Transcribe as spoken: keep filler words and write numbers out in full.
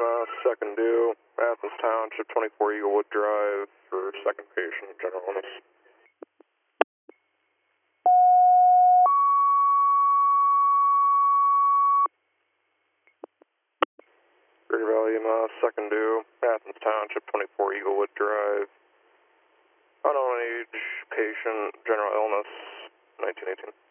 uh, second due, Athens Township, twenty-four Eaglewood Drive, for second patient, general illness. Greater Valley, uh, second due, Athens Township, twenty-four Eaglewood Drive, unknown age, patient, general illness, nineteen eighteen.